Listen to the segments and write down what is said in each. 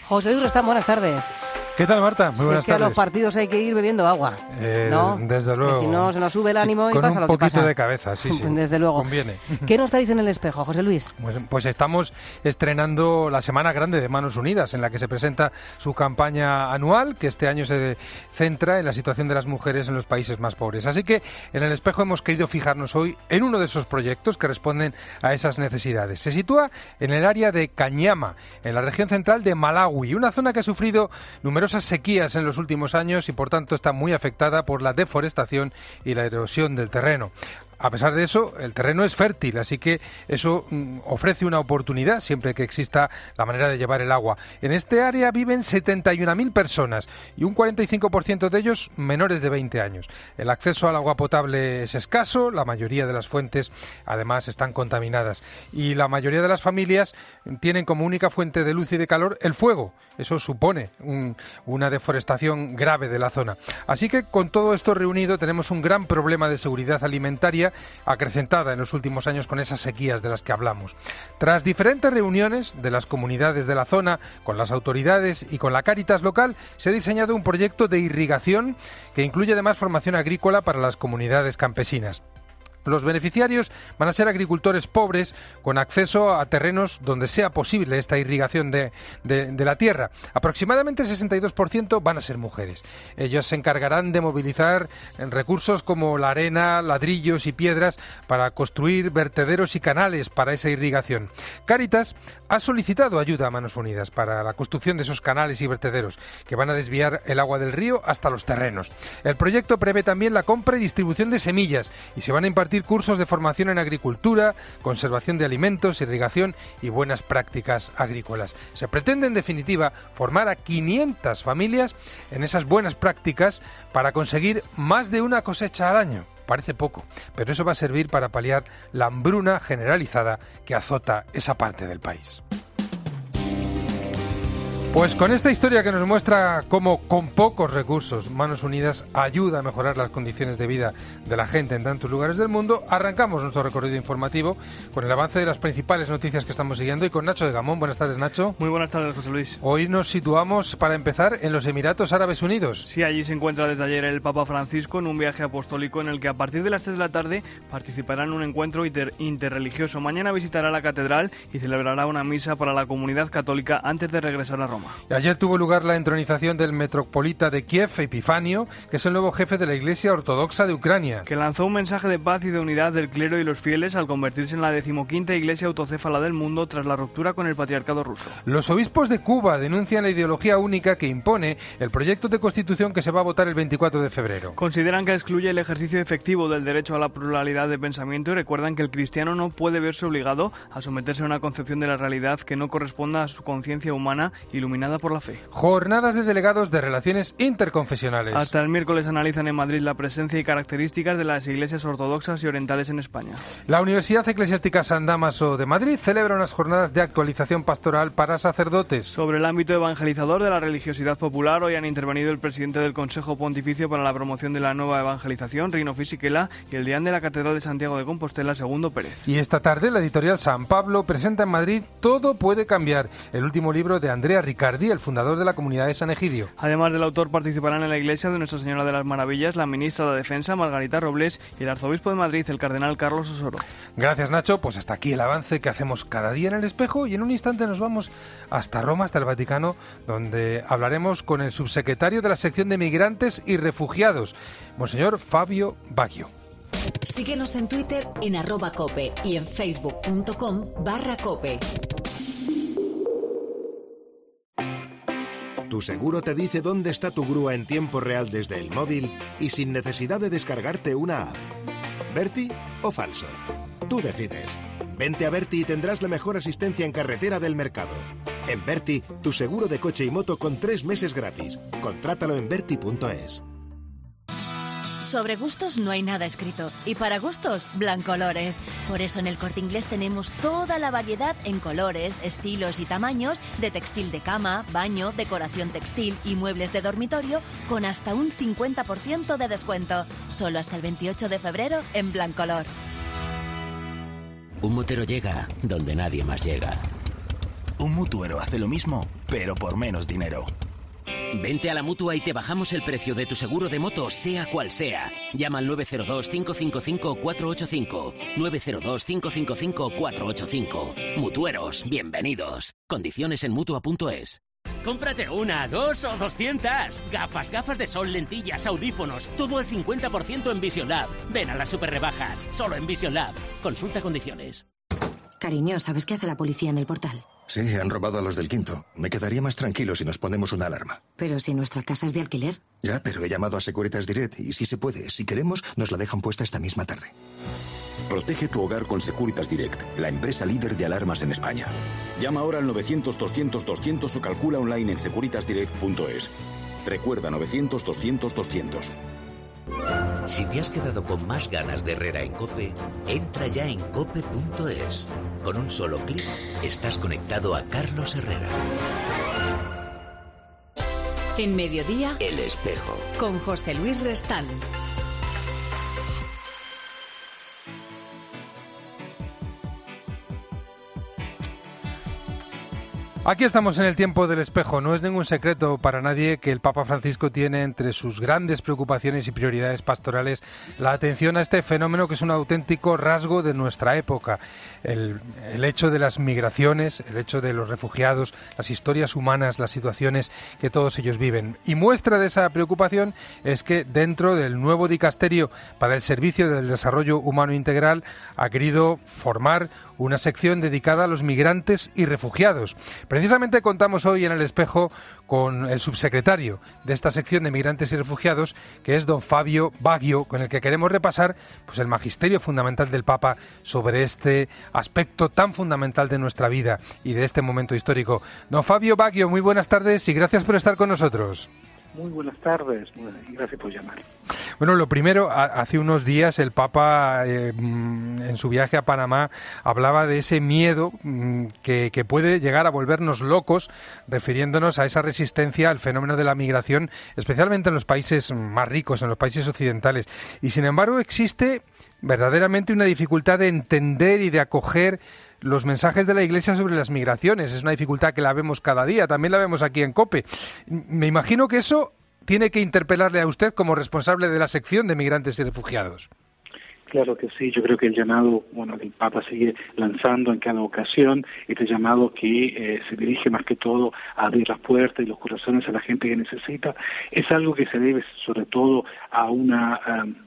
José Luis Restán, buenas tardes. ¿Qué tal, Marta? Muy buenas tardes. Que a los partidos hay que ir bebiendo agua, ¿no? Desde luego. Que si no, se nos sube el ánimo y pasa lo que pasa. Con un poquito de cabeza, sí. Desde luego. Conviene. ¿Qué nos traéis en el espejo, José Luis? Pues estamos estrenando la Semana Grande de Manos Unidas, en la que se presenta su campaña anual, que este año se centra en la situación de las mujeres en los países más pobres. Así que en el espejo hemos querido fijarnos hoy en uno de esos proyectos que responden a esas necesidades. Se sitúa en el área de Cañama, en la región central de Malawi, una zona que ha sufrido numerosas sequías en los últimos años y por tanto está muy afectada por la deforestación y la erosión del terreno. A pesar de eso, el terreno es fértil, así que eso ofrece una oportunidad siempre que exista la manera de llevar el agua. En este área viven 71.000 personas y un 45% de ellos menores de 20 años. El acceso al agua potable es escaso, la mayoría de las fuentes además están contaminadas y la mayoría de las familias tienen como única fuente de luz y de calor el fuego. Eso supone una deforestación grave de la zona. Así que con todo esto reunido tenemos un gran problema de seguridad alimentaria acrecentada en los últimos años con esas sequías de las que hablamos. Tras diferentes reuniones de las comunidades de la zona, con las autoridades y con la Cáritas local, se ha diseñado un proyecto de irrigación que incluye además formación agrícola para las comunidades campesinas. Los beneficiarios van a ser agricultores pobres con acceso a terrenos donde sea posible esta irrigación de la tierra. Aproximadamente 62% van a ser mujeres. Ellos se encargarán de movilizar recursos como la arena, ladrillos y piedras para construir vertederos y canales para esa irrigación. Cáritas ha solicitado ayuda a Manos Unidas para la construcción de esos canales y vertederos que van a desviar el agua del río hasta los terrenos. El proyecto prevé también la compra y distribución de semillas y se van a impartir cursos de formación en agricultura, conservación de alimentos, irrigación y buenas prácticas agrícolas. Se pretende, en definitiva, formar a 500 familias en esas buenas prácticas para conseguir más de una cosecha al año. Parece poco, pero eso va a servir para paliar la hambruna generalizada que azota esa parte del país. Pues con esta historia que nos muestra cómo con pocos recursos Manos Unidas ayuda a mejorar las condiciones de vida de la gente en tantos lugares del mundo, arrancamos nuestro recorrido informativo con el avance de las principales noticias que estamos siguiendo y con Nacho de Gamón. Buenas tardes, Nacho. Muy buenas tardes, José Luis. Hoy nos situamos, para empezar, en los Emiratos Árabes Unidos. Sí, allí se encuentra desde ayer el Papa Francisco en un viaje apostólico en el que a partir de las 3 de la tarde participará en un encuentro interreligioso. Mañana visitará la catedral y celebrará una misa para la comunidad católica antes de regresar a Roma. Ayer tuvo lugar la entronización del metropolita de Kiev, Epifanio, que es el nuevo jefe de la Iglesia Ortodoxa de Ucrania, que lanzó un mensaje de paz y de unidad del clero y los fieles al convertirse en la 15ª iglesia autocéfala del mundo tras la ruptura con el patriarcado ruso. Los obispos de Cuba denuncian la ideología única que impone el proyecto de constitución que se va a votar el 24 de febrero. Consideran que excluye el ejercicio efectivo del derecho a la pluralidad de pensamiento y recuerdan que el cristiano no puede verse obligado a someterse a una concepción de la realidad que no corresponda a su conciencia humana iluminada por la fe. Jornadas de delegados de relaciones interconfesionales. Hasta el miércoles analizan en Madrid la presencia y características de las iglesias ortodoxas y orientales en España. La Universidad Eclesiástica San Dámaso de Madrid celebra unas jornadas de actualización pastoral para sacerdotes. Sobre el ámbito evangelizador de la religiosidad popular, hoy han intervenido el presidente del Consejo Pontificio para la Promoción de la Nueva Evangelización, Rino Fisichella, y el deán de la Catedral de Santiago de Compostela, Segundo Pérez. Y esta tarde la editorial San Pablo presenta en Madrid Todo puede cambiar, el último libro de Andrea Riccardi, el fundador de la Comunidad de San Egidio. Además del autor, participarán en la iglesia de Nuestra Señora de las Maravillas la ministra de Defensa, Margarita Robles, y el arzobispo de Madrid, el cardenal Carlos Osoro. Gracias, Nacho. Pues hasta aquí el avance que hacemos cada día en el espejo y en un instante nos vamos hasta Roma, hasta el Vaticano, donde hablaremos con el subsecretario de la sección de Migrantes y Refugiados, Monseñor Fabio Baggio. Síguenos en Twitter en @cope y en facebook.com/cope. Tu seguro te dice dónde está tu grúa en tiempo real desde el móvil y sin necesidad de descargarte una app. ¿Berti o falso? Tú decides. Vente a Berti y tendrás la mejor asistencia en carretera del mercado. En Berti, tu seguro de coche y moto con 3 meses gratis. Contrátalo en berti.es. Sobre gustos no hay nada escrito. Y para gustos, Blancolores. Por eso en el Corte Inglés tenemos toda la variedad en colores, estilos y tamaños de textil de cama, baño, decoración textil y muebles de dormitorio con hasta un 50% de descuento. Solo hasta el 28 de febrero en Blancolor. Un motero llega donde nadie más llega. Un mutuero hace lo mismo, pero por menos dinero. Vente a la Mutua y te bajamos el precio de tu seguro de moto, sea cual sea. Llama al 902-555-485. 902-555-485. Mutueros, bienvenidos. Condiciones en Mutua.es. Cómprate una, 2 o 200. Gafas de sol, lentillas, audífonos. Todo al 50% en Vision Lab. Ven a las super rebajas, solo en Vision Lab. Consulta condiciones. Cariño, ¿sabes qué hace la policía en el portal? Sí, han robado a los del quinto. Me quedaría más tranquilo si nos ponemos una alarma. Pero si nuestra casa es de alquiler. Ya, pero he llamado a Securitas Direct y si se puede, si queremos, nos la dejan puesta esta misma tarde. Protege tu hogar con Securitas Direct, la empresa líder de alarmas en España. Llama ahora al 900-200-200 o calcula online en securitasdirect.es. Recuerda 900-200-200. Si te has quedado con más ganas de Herrera en COPE, entra ya en cope.es. Con un solo clic estás conectado a Carlos Herrera. En Mediodía, El Espejo. Con José Luis Restal. Aquí estamos en el tiempo del espejo. No es ningún secreto para nadie que el Papa Francisco tiene entre sus grandes preocupaciones y prioridades pastorales la atención a este fenómeno que es un auténtico rasgo de nuestra época. El hecho de las migraciones, el hecho de los refugiados, las historias humanas, las situaciones que todos ellos viven. Y muestra de esa preocupación es que dentro del nuevo dicasterio para el Servicio del Desarrollo Humano Integral ha querido formar una sección dedicada a los migrantes y refugiados. Precisamente contamos hoy en El Espejo con el subsecretario de esta sección de migrantes y refugiados, que es don Fabio Baggio, con el que queremos repasar pues el magisterio fundamental del Papa sobre este aspecto tan fundamental de nuestra vida y de este momento histórico. Don Fabio Baggio, muy buenas tardes y gracias por estar con nosotros. Muy buenas tardes, gracias por llamar. Bueno, lo primero, hace unos días el Papa en su viaje a Panamá hablaba de ese miedo que puede llegar a volvernos locos, refiriéndonos a esa resistencia al fenómeno de la migración, especialmente en los países más ricos, en los países occidentales. Y sin embargo existe verdaderamente una dificultad de entender y de acoger los mensajes de la Iglesia sobre las migraciones. Es una dificultad que la vemos cada día, también la vemos aquí en COPE. Me imagino que eso tiene que interpelarle a usted como responsable de la sección de migrantes y refugiados. Claro que sí, yo creo que el llamado, el Papa sigue lanzando en cada ocasión, este llamado que se dirige más que todo a abrir las puertas y los corazones a la gente que necesita, es algo que se debe sobre todo a una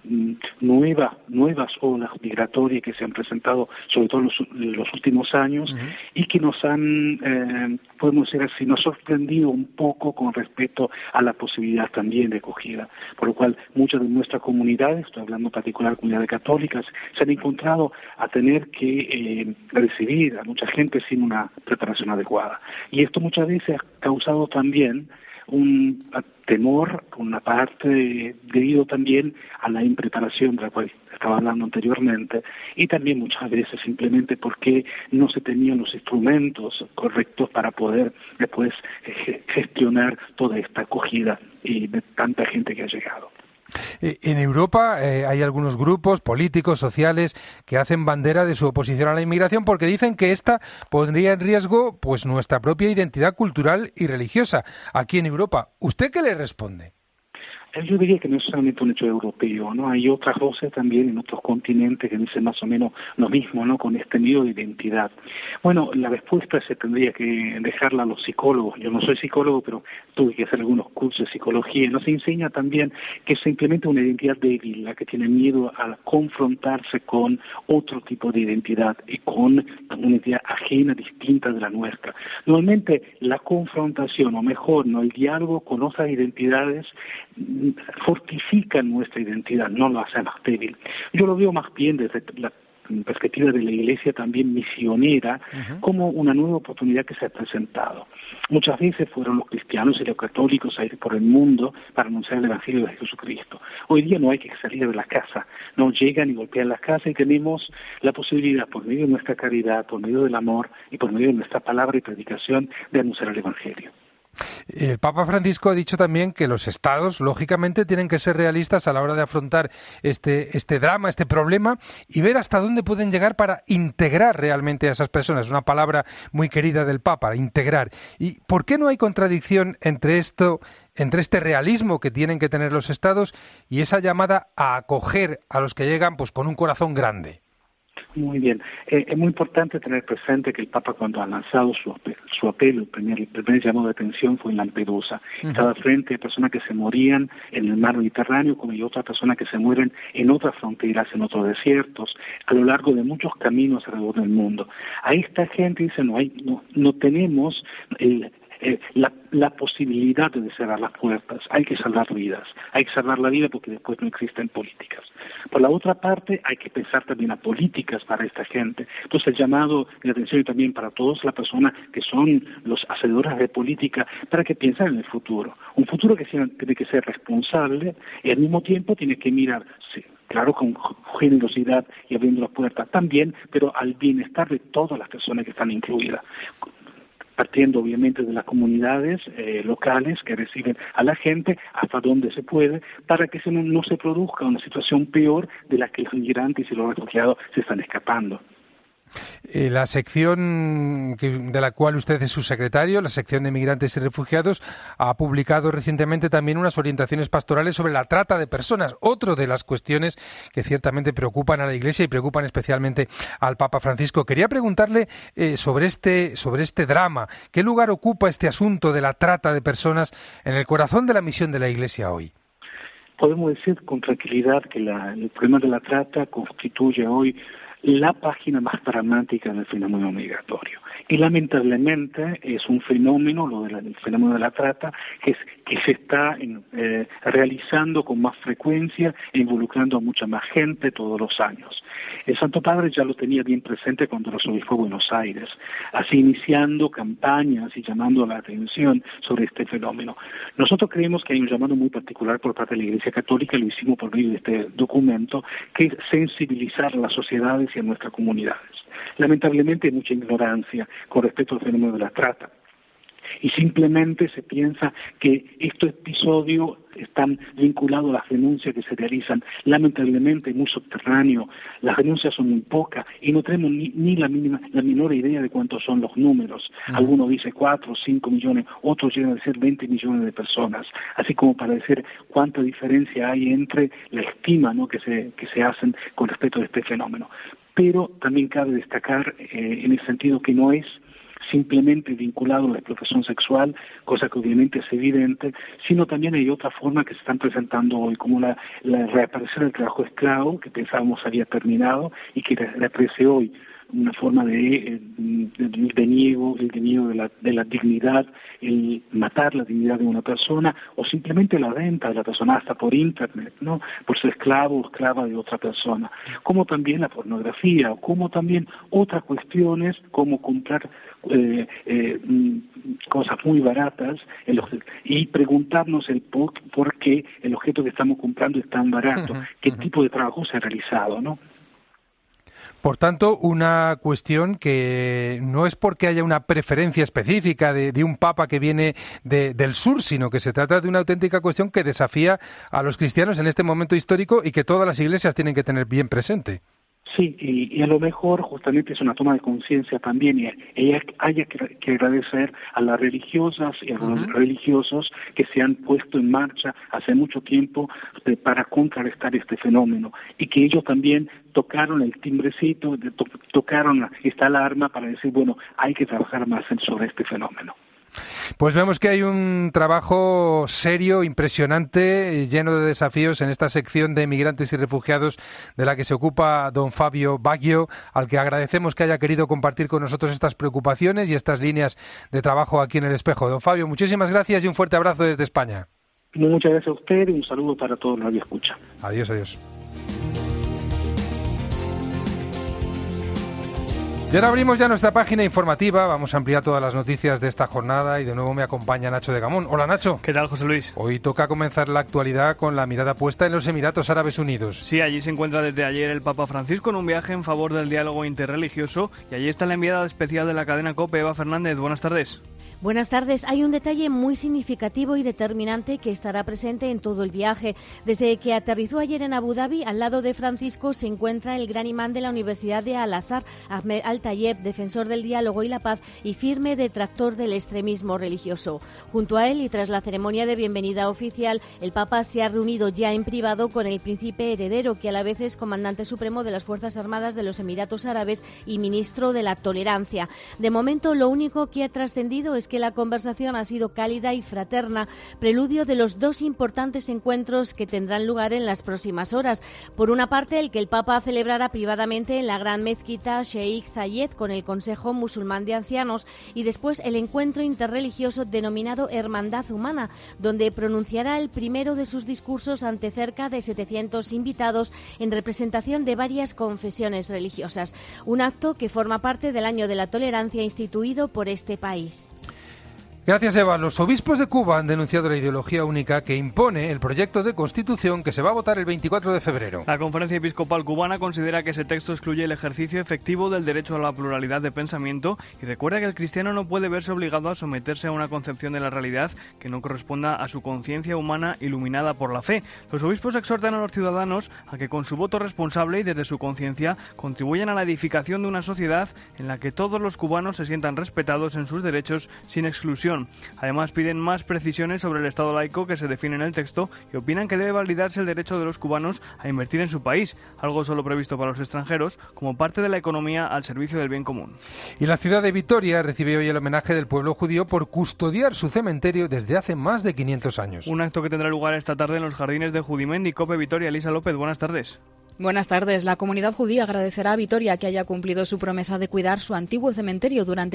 nuevas olas migratorias que se han presentado sobre todo en los últimos años y que nos han, podemos decir así, nos sorprendido un poco con respecto a la posibilidad también de acogida, por lo cual muchas de nuestras comunidades, estoy hablando en particular de comunidades católicas, se han encontrado a tener que recibir a mucha gente sin una preparación adecuada. Y esto muchas veces ha causado también un temor, por una parte, debido también a la impreparación de la cual estaba hablando anteriormente, y también muchas veces simplemente porque no se tenían los instrumentos correctos para poder después gestionar toda esta acogida y de tanta gente que ha llegado. En Europa hay algunos grupos políticos, sociales, que hacen bandera de su oposición a la inmigración porque dicen que esta pondría en riesgo pues nuestra propia identidad cultural y religiosa aquí en Europa. ¿Usted qué le responde? Yo diría que no es solamente un hecho europeo, ¿no? Hay otras voces también en otros continentes que dicen más o menos lo mismo, ¿no? Con este miedo de identidad. Bueno, la respuesta se tendría que dejarla a los psicólogos. Yo no soy psicólogo, pero tuve que hacer algunos cursos de psicología. Nos enseña también que se implementa una identidad débil, la que tiene miedo a confrontarse con otro tipo de identidad y con una identidad ajena, distinta de la nuestra. Normalmente la confrontación, o mejor, no el diálogo con otras identidades, fortifica nuestra identidad, no la hace más débil. Yo lo veo más bien desde la perspectiva de la Iglesia también misionera, como una nueva oportunidad que se ha presentado. Muchas veces fueron los cristianos y los católicos a ir por el mundo para anunciar el Evangelio de Jesucristo. Hoy día no hay que salir de la casa, no llegan y golpean las casas y tenemos la posibilidad, por medio de nuestra caridad, por medio del amor y por medio de nuestra palabra y predicación, de anunciar el Evangelio. El Papa Francisco ha dicho también que los estados, lógicamente, tienen que ser realistas a la hora de afrontar este drama, este problema, y ver hasta dónde pueden llegar para integrar realmente a esas personas. Una palabra muy querida del Papa, integrar. ¿Y por qué no hay contradicción entre este realismo que tienen que tener los estados y esa llamada a acoger a los que llegan pues con un corazón grande? Muy bien. Es muy importante tener presente que el Papa, cuando ha lanzado su apelo, el primer llamado de atención fue en Lampedusa. Estaba frente a personas que se morían en el mar Mediterráneo, como hay otras personas que se mueren en otras fronteras, en otros desiertos, a lo largo de muchos caminos alrededor del mundo. Ahí esta gente dice, no tenemos la posibilidad de cerrar las puertas. Hay que salvar vidas. Hay que salvar la vida porque después no existen políticas. Por la otra parte, hay que pensar también a políticas para esta gente. Entonces, el llamado de atención también para todas las personas que son los hacedores de política, para que piensen en el futuro. Un futuro que tiene que ser responsable y al mismo tiempo tiene que mirar, sí, claro, con generosidad y abriendo las puertas también, pero al bienestar de todas las personas que están incluidas, partiendo obviamente de las comunidades locales que reciben a la gente hasta donde se puede, para que no se produzca una situación peor de la que los inmigrantes y los refugiados se están escapando. La sección de la cual usted es subsecretario, la sección de Migrantes y Refugiados, ha publicado recientemente también unas orientaciones pastorales sobre la trata de personas, otra de las cuestiones que ciertamente preocupan a la Iglesia y preocupan especialmente al Papa Francisco. Quería preguntarle sobre este drama. ¿Qué lugar ocupa este asunto de la trata de personas en el corazón de la misión de la Iglesia hoy? Podemos decir con tranquilidad que el problema de la trata constituye hoy la página más dramática del fenómeno migratorio. Y lamentablemente es un fenómeno, el fenómeno de la trata, que se está realizando con más frecuencia e involucrando a mucha más gente todos los años. El Santo Padre ya lo tenía bien presente cuando los obispó Buenos Aires, así iniciando campañas y llamando la atención sobre este fenómeno. Nosotros creemos que hay un llamado muy particular por parte de la Iglesia Católica, lo hicimos por medio de este documento, que es sensibilizar a las sociedades y a nuestras comunidades. Lamentablemente hay mucha ignorancia con respecto al fenómeno de la trata. Y simplemente se piensa que estos episodios están vinculados a las denuncias que se realizan. Lamentablemente, muy subterráneo, las denuncias son muy pocas y no tenemos ni la menor idea de cuántos son los números. Algunos dicen 4 o 5 millones, otros llegan a ser 20 millones de personas. Así como para decir cuánta diferencia hay entre la estima, ¿no?, que se hacen con respecto a este fenómeno. Pero también cabe destacar en el sentido que no es simplemente vinculado a la explotación sexual, cosa que obviamente es evidente, sino también hay otras formas que se están presentando hoy, como la reaparecer del trabajo esclavo, que pensábamos había terminado y que reaparece hoy, una forma de deniego, el deniego de la dignidad, el matar la dignidad de una persona, o simplemente la venta de la persona hasta por internet, ¿no?, por ser esclavo o esclava de otra persona, como también la pornografía, o como también otras cuestiones como comprar cosas muy baratas y preguntarnos el por qué el objeto que estamos comprando es tan barato, qué tipo de trabajo se ha realizado, ¿no? Por tanto, una cuestión que no es porque haya una preferencia específica de un papa que viene del sur, sino que se trata de una auténtica cuestión que desafía a los cristianos en este momento histórico y que todas las iglesias tienen que tener bien presente. Sí, y a lo mejor justamente es una toma de conciencia también, y hay que agradecer a las religiosas y a los religiosos que se han puesto en marcha hace mucho tiempo para contrarrestar este fenómeno, y que ellos también tocaron el timbrecito, tocaron esta alarma para decir, bueno, hay que trabajar más sobre este fenómeno. Pues vemos que hay un trabajo serio, impresionante, lleno de desafíos en esta sección de Migrantes y Refugiados de la que se ocupa don Fabio Baggio, al que agradecemos que haya querido compartir con nosotros estas preocupaciones y estas líneas de trabajo aquí en El Espejo. Don Fabio, muchísimas gracias y un fuerte abrazo desde España. Muchas gracias a usted y un saludo para todos los que escuchan. Adiós, adiós. Y ahora abrimos ya nuestra página informativa, vamos a ampliar todas las noticias de esta jornada y de nuevo me acompaña Nacho de Gamón. Hola Nacho. ¿Qué tal, José Luis? Hoy toca comenzar la actualidad con la mirada puesta en los Emiratos Árabes Unidos. Sí, allí se encuentra desde ayer el Papa Francisco en un viaje en favor del diálogo interreligioso y allí está la enviada especial de la cadena COPE, Eva Fernández. Buenas tardes. Buenas tardes. Hay un detalle muy significativo y determinante que estará presente en todo el viaje. Desde que aterrizó ayer en Abu Dhabi, al lado de Francisco se encuentra el gran imán de la Universidad de Al-Azhar, Ahmed Al-Tayeb, defensor del diálogo y la paz y firme detractor del extremismo religioso. Junto a él y tras la ceremonia de bienvenida oficial, el Papa se ha reunido ya en privado con el príncipe heredero, que a la vez es comandante supremo de las Fuerzas Armadas de los Emiratos Árabes y ministro de la Tolerancia. De momento, lo único que ha trascendido es que la conversación ha sido cálida y fraterna, preludio de los dos importantes encuentros que tendrán lugar en las próximas horas. Por una parte, el que el Papa celebrará privadamente en la gran mezquita Sheikh Zayed con el Consejo Musulmán de Ancianos, y después el encuentro interreligioso denominado Hermandad Humana, donde pronunciará el primero de sus discursos ante cerca de 700 invitados en representación de varias confesiones religiosas. Un acto que forma parte del Año de la Tolerancia instituido por este país. Gracias, Eva. Los obispos de Cuba han denunciado la ideología única que impone el proyecto de constitución que se va a votar el 24 de febrero. La Conferencia Episcopal Cubana considera que ese texto excluye el ejercicio efectivo del derecho a la pluralidad de pensamiento y recuerda que el cristiano no puede verse obligado a someterse a una concepción de la realidad que no corresponda a su conciencia humana iluminada por la fe. Los obispos exhortan a los ciudadanos a que con su voto responsable y desde su conciencia contribuyan a la edificación de una sociedad en la que todos los cubanos se sientan respetados en sus derechos sin exclusión. Además, piden más precisiones sobre el Estado laico que se define en el texto y opinan que debe validarse el derecho de los cubanos a invertir en su país, algo solo previsto para los extranjeros, como parte de la economía al servicio del bien común. Y la ciudad de Vitoria recibe hoy el homenaje del pueblo judío por custodiar su cementerio desde hace más de 500 años. Un acto que tendrá lugar esta tarde en los jardines de Judimendi. COPE Vitoria. Elisa López, buenas tardes. Buenas tardes. La comunidad judía agradecerá a Vitoria que haya cumplido su promesa de cuidar su antiguo cementerio durante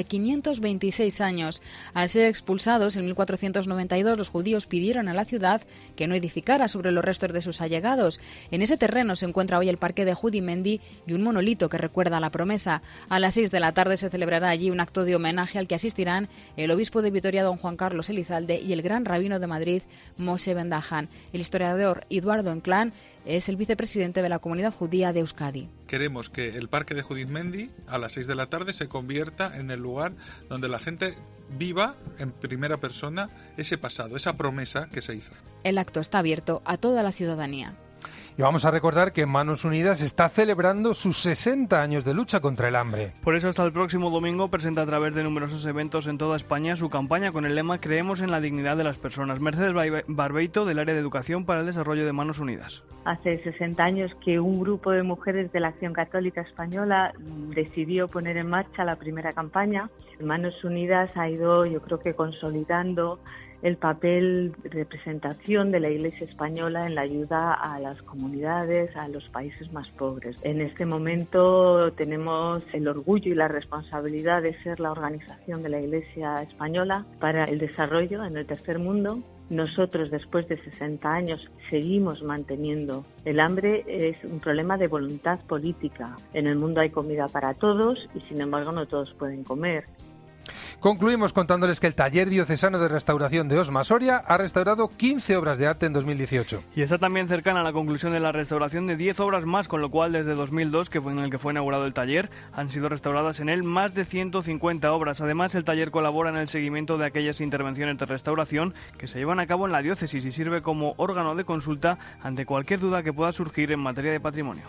526 años. Al ser expulsados en 1492, los judíos pidieron a la ciudad que no edificara sobre los restos de sus allegados. En ese terreno se encuentra hoy el parque de Judimendi y un monolito que recuerda la promesa. A las 6 de la tarde se celebrará allí un acto de homenaje al que asistirán el obispo de Vitoria, don Juan Carlos Elizalde, y el gran rabino de Madrid, Moshe Ben-Dahan. El historiador Eduardo Enclán es el vicepresidente de la comunidad judía de Euskadi. Queremos que el parque de Judimendi a las 6 de la tarde se convierta en el lugar donde la gente viva en primera persona ese pasado, esa promesa que se hizo. El acto está abierto a toda la ciudadanía. Y vamos a recordar que Manos Unidas está celebrando sus 60 años de lucha contra el hambre. Por eso hasta el próximo domingo presenta a través de numerosos eventos en toda España su campaña con el lema Creemos en la dignidad de las personas. Mercedes Barbeito, del área de Educación para el Desarrollo de Manos Unidas. Hace 60 años que un grupo de mujeres de la Acción Católica Española decidió poner en marcha la primera campaña. Manos Unidas ha ido, yo creo que consolidando el papel de representación de la Iglesia española en la ayuda a las comunidades, a los países más pobres. En este momento tenemos el orgullo y la responsabilidad de ser la organización de la Iglesia española para el desarrollo en el tercer mundo. Nosotros, después de 60 años, seguimos manteniendo. El hambre es un problema de voluntad política. En el mundo hay comida para todos y, sin embargo, no todos pueden comer. Concluimos contándoles que el Taller Diocesano de Restauración de Osma Soria ha restaurado 15 obras de arte en 2018. Y está también cercana a la conclusión de la restauración de 10 obras más, con lo cual desde 2002, que fue en el que fue inaugurado el taller, han sido restauradas en él más de 150 obras. Además, el taller colabora en el seguimiento de aquellas intervenciones de restauración que se llevan a cabo en la diócesis y sirve como órgano de consulta ante cualquier duda que pueda surgir en materia de patrimonio.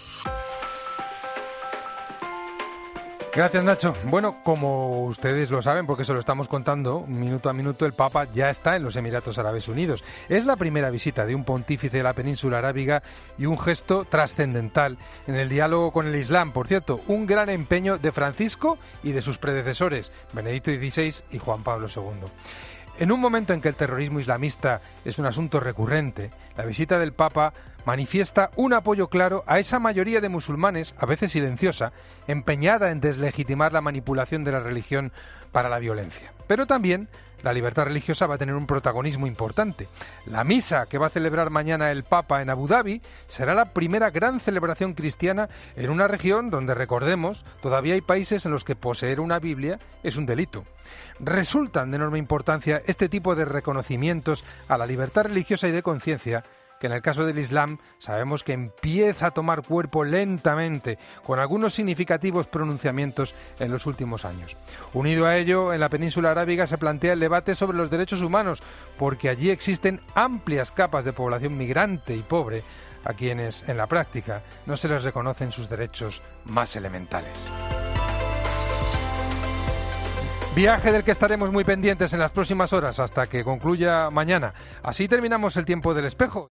Gracias, Nacho. Bueno, como ustedes lo saben, porque se lo estamos contando minuto a minuto, el Papa ya está en los Emiratos Árabes Unidos. Es la primera visita de un pontífice de la península arábiga y un gesto trascendental en el diálogo con el Islam. Por cierto, un gran empeño de Francisco y de sus predecesores, Benedicto XVI y Juan Pablo II. En un momento en que el terrorismo islamista es un asunto recurrente, la visita del Papa manifiesta un apoyo claro a esa mayoría de musulmanes, a veces silenciosa, empeñada en deslegitimar la manipulación de la religión para la violencia. Pero también la libertad religiosa va a tener un protagonismo importante. La misa que va a celebrar mañana el Papa en Abu Dhabi será la primera gran celebración cristiana en una región donde, recordemos, todavía hay países en los que poseer una Biblia es un delito. Resultan de enorme importancia este tipo de reconocimientos a la libertad religiosa y de conciencia que en el caso del Islam sabemos que empieza a tomar cuerpo lentamente, con algunos significativos pronunciamientos en los últimos años. Unido a ello, en la península arábiga se plantea el debate sobre los derechos humanos, porque allí existen amplias capas de población migrante y pobre, a quienes, en la práctica, no se les reconocen sus derechos más elementales. Viaje del que estaremos muy pendientes en las próximas horas hasta que concluya mañana. Así terminamos el tiempo del espejo.